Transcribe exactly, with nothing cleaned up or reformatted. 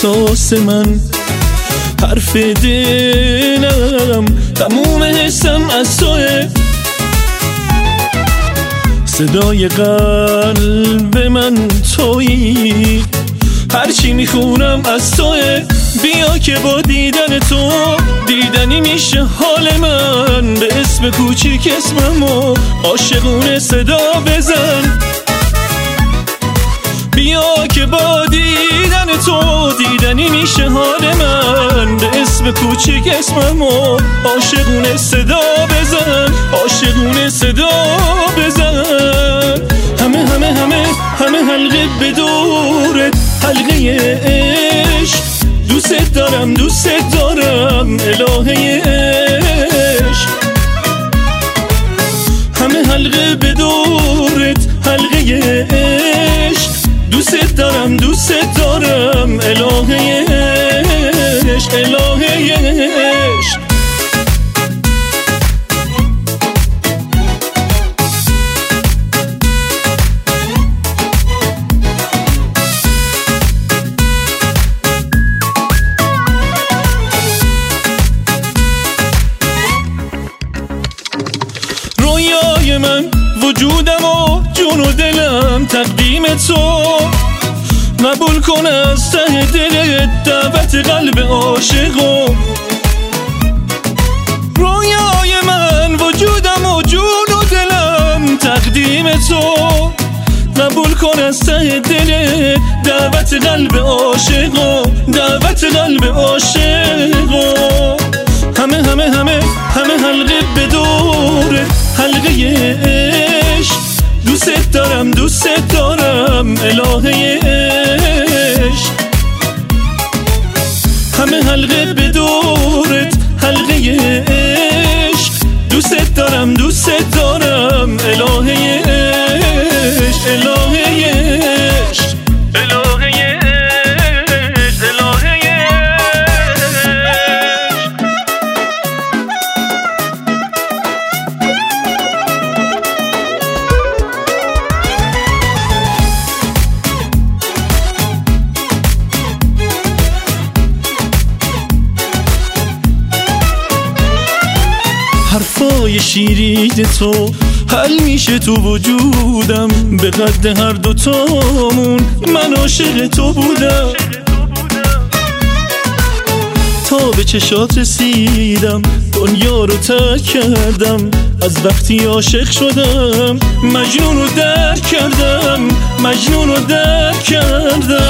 احساس من، حرف دلم، تموم حسم از توه. صدای قلب من تویی، هرچی میخونم از توه. بیا که با دیدن تو دیدنی میشه حال من، به اسم کوچیک اسممو عاشقونه صدا بزن. بیا که با دیدن تو دیدنی میشه حال من، به اسم کوچیک اسممو عاشقونه صدا بزن، عاشقونه صدا بزن. همه همه همه همه حلقه به دورت، حلقه عشق. دوست دارم دوست دارم الهه عشق. همه حلقه به دورت، حلقه عشق. دوست دارم دوست دارم الهه عشق، الهه عشق. رویای من، وجودم و جون و دلم تقدیم تو. قبول کن از ته دلت دعوت قلب عاشقو. رویای من، وجودم و جون و دلم تقدیم تو. قبول کن از ته دلت دعوت قلب عاشقو، دعوت قلب عاشقو. همه همه همه همه حلقه به دورت، حلقه عشق. دوست دارم دوست دارم الهه عشق. همه حلقه به دورت، حلقه عشق. دوست دارم دوست دارم الهه عشق، الهه عشق، الهه عشق، الهه حرفای شیرین تو حل میشه تو وجودم، به قد هر دوتامون من عاشق تو بودم. تا به چشات رسیدم دنیا رو ترک کردم، از وقتی عاشق شدم مجنون رو درک کردم، مجنون رو درک کردم.